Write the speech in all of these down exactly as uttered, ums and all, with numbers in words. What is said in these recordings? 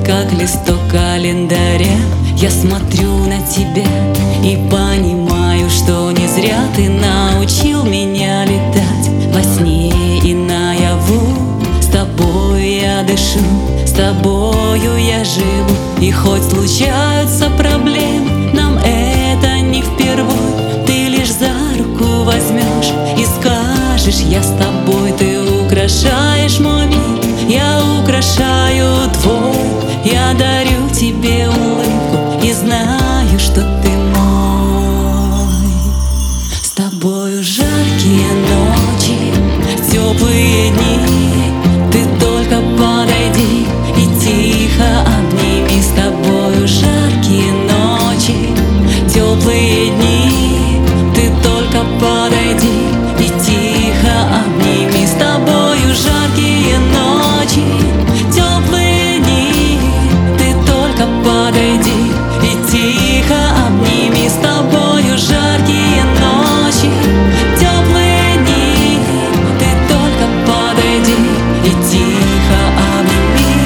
как листок календаря. Я смотрю на тебя и понимаю, что не зря ты научил меня летать во сне и наяву. С тобою я дышу, с тобою я живу. И хоть случаются проблемы, нам это не впервой. Ты лишь за руку возьмешь и скажешь: я с тобой. Ты украшаешь мой мир, я украшаю твой. Я дарю тебе улыбку и знаю, что ты мой. С тобою жаркие ночи, теплые дни. Ты только подойди и тихо обними. С тобою жаркие ночи, теплые дни. Ты только подойди и тихо обними. С тобою жаркие ночи, теплые дни. Ты только подойди и тихо обними. С тобою жаркие ночи, теплые дни. Ты только подойди и тихо обними.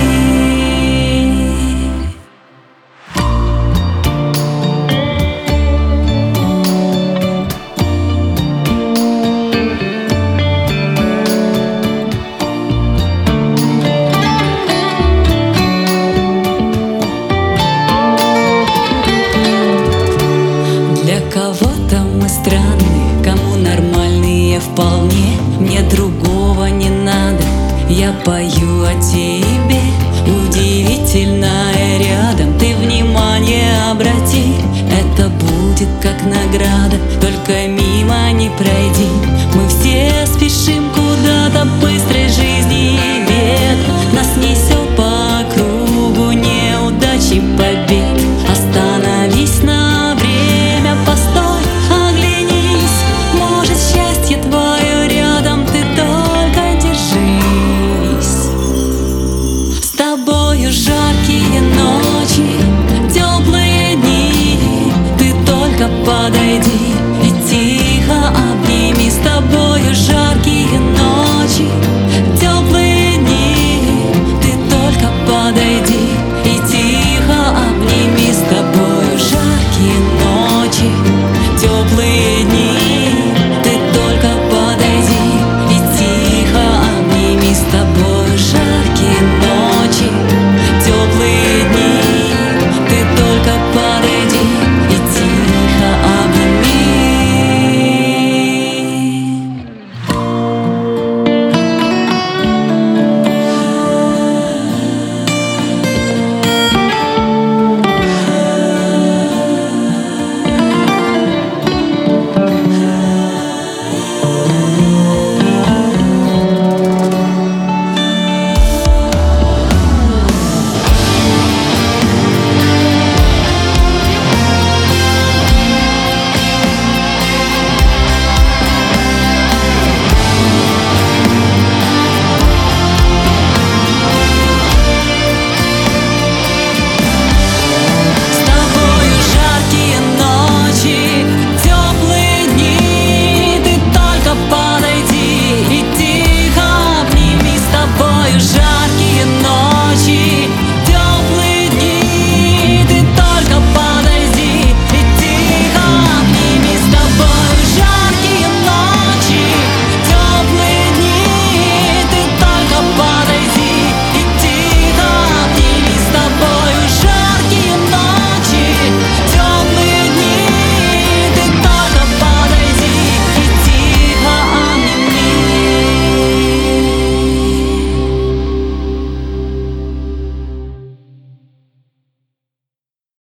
Для кого-то мы странные, кому нормальные вполне. Мне другого не надо, я пою о тебе. Удивительное рядом, ты внимание обрати. Это будет как награда, только мимо не пройди. Мы все спешим